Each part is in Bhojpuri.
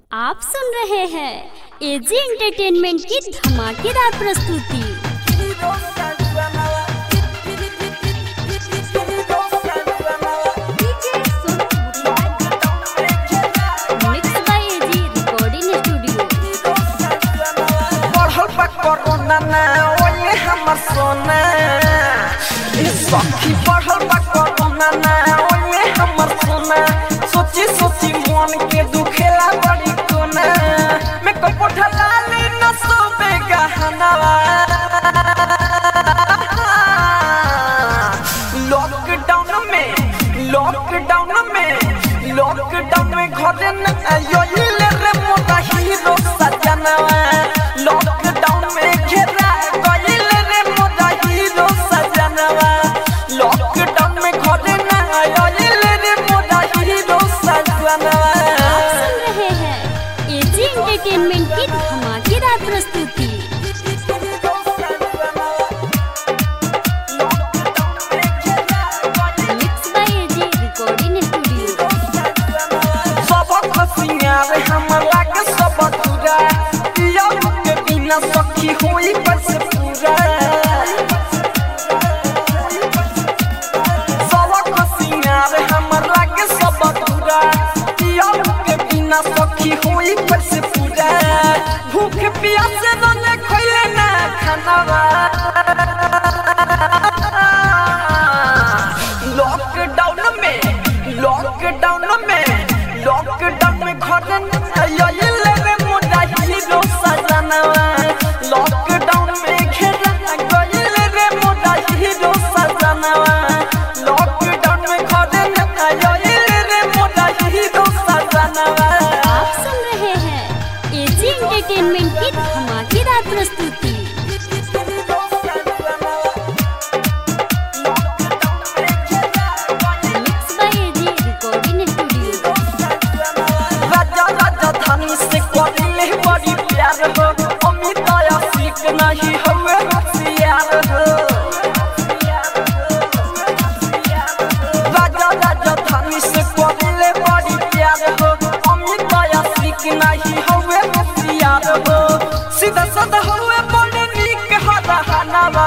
आप सुन रहे हैं एजी एंटरटेनमेंट की धमाकेदार प्रस्तुति। Mix by AG recording studio. बढ़ल बा कोरोना ना ओए हमर सोना ए सखी बढ़ल बा कोरोना ना ओए हमर सोना सोची सोची मन के दुखेला बड़ी कोना मैं कपड़ ढलाले न सोबे गहनावा लॉकडाउन में घरे न आयो ले रे मोटा हीरो सजनवा लॉकडाउन में घेरा गइल रे मोटा हीरो सजनवा लॉकडाउन में घरे न आयो ले रे मोटा हीरो सजनवा। आप सुन रहे हैं एजी एंटरटेनमेंट की धमाकेदार प्रस्तुति। Mix by AG recording studio. हमरा के सब पूरा पिया के बिना सखी होई बस पूरा सब खसियार हमरा के सब पूरा पिया के बिना सखी होई बस पूरा भूख प्यास न खइले ना खानावा लॉकडाउन में घरे आइले रे मोटा हीरो सजनवा लॉकडाउन में घेरा गइल रे मोटा हीरो सजनवा लॉकडाउन में घरे आइले रे मोटा हीरो सजनवा। आप सुन रहे हैं एजी एंटरटेनमेंट की धमाकेदार प्रस्तुति। Mix by AG recording studio. राजधानी से करिले बड़ी प्यार हो अमित आशिक नहीं हवे होशियार हो राजधानी से करिले बड़ी प्यार हो अमित आशिक नहीं हवे होशियार हो सीधा साधा हवे बड़े नीक हरानावा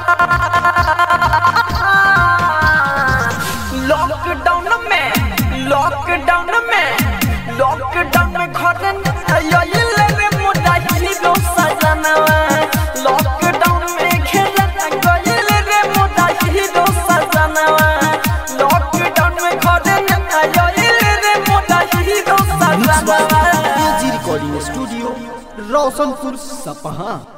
लॉकडाउन में घरे आइले रे मोटा हीरो सजनवा लॉकडाउन में घेरा गइल रे मोटा हीरो सजनवा लॉकडाउन में घरे आइले रे मोटा हीरो सजनवा। एजी रिकॉर्डिंग स्टूडियो रोशनपुर सपहा।